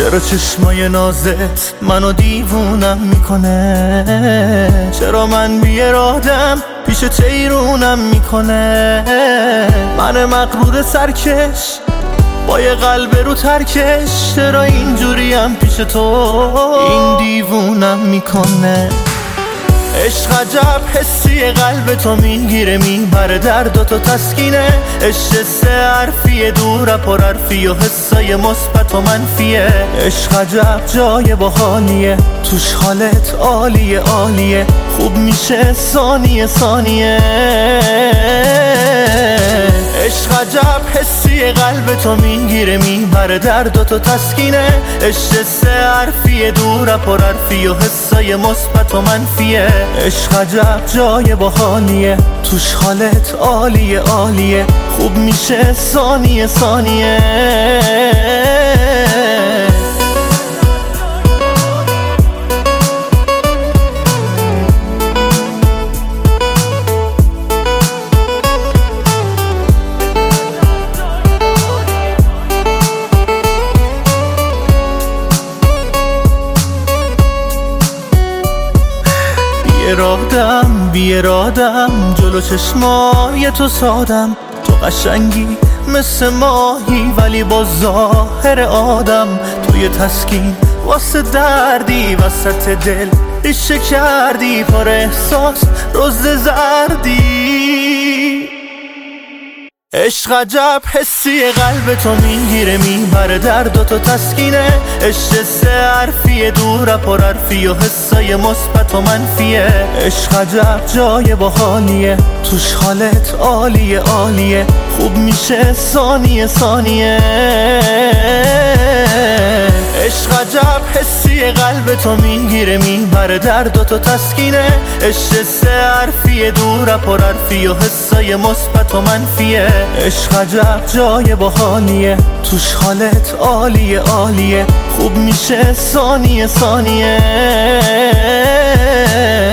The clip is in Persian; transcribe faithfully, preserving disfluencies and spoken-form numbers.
چرا چشمای نازت منو دیوونم میکنه؟ چرا من بی ارادم پیش تیرونم میکنه؟ من مغرور سرکش با یه قلب رو ترکش، چرا اینجوریم پیش تو این دیوونم میکنه؟ عشق عجب حسی قلب تو میگیره میبره درد و تو تسکینه. عشق سه حرفیه دور پر حرفی و حسای مثبت و منفیه. عشق عجب جای باحالیه توش حالت عالیه عالیه، خوب میشه ثانیه ثانیه. عشق عجب حسی قلب تو میگیره میبره درد و تو تسکینه. عشق سه حرفیه دور پر حرفی و حسای مثبت و منفیه. عشق عجب جای باحالیه توش حالت عالیه عالیه، خوب میشه ثانیه ثانیه. بیرادم بیرادم جلو چشمای تو سادم، تو قشنگی مثل ماهی ولی با ظاهر آدم. توی تسکین واسه دردی وسط دل ریشه کردی، پر احساس روز زردی. عشق عجب حسی قلب تو میگیره میبره درد و تو تسکینه. عشق سه حرفیه دور پر حرفی و حسای مثبت و منفیه. عشق عجب جای باحالیه توش حالت عالیه عالیه، خوب میشه ثانیه ثانیه. عشق عجب حسی قلب تو میگیره میبره درد و تو تسکینه. عشق سه حرفیه دور پر حرفی و حسای مثبت و منفیه. عشق عجب جای باحالیه توش حالت عالیه عالیه، خوب میشه ثانیه ثانیه.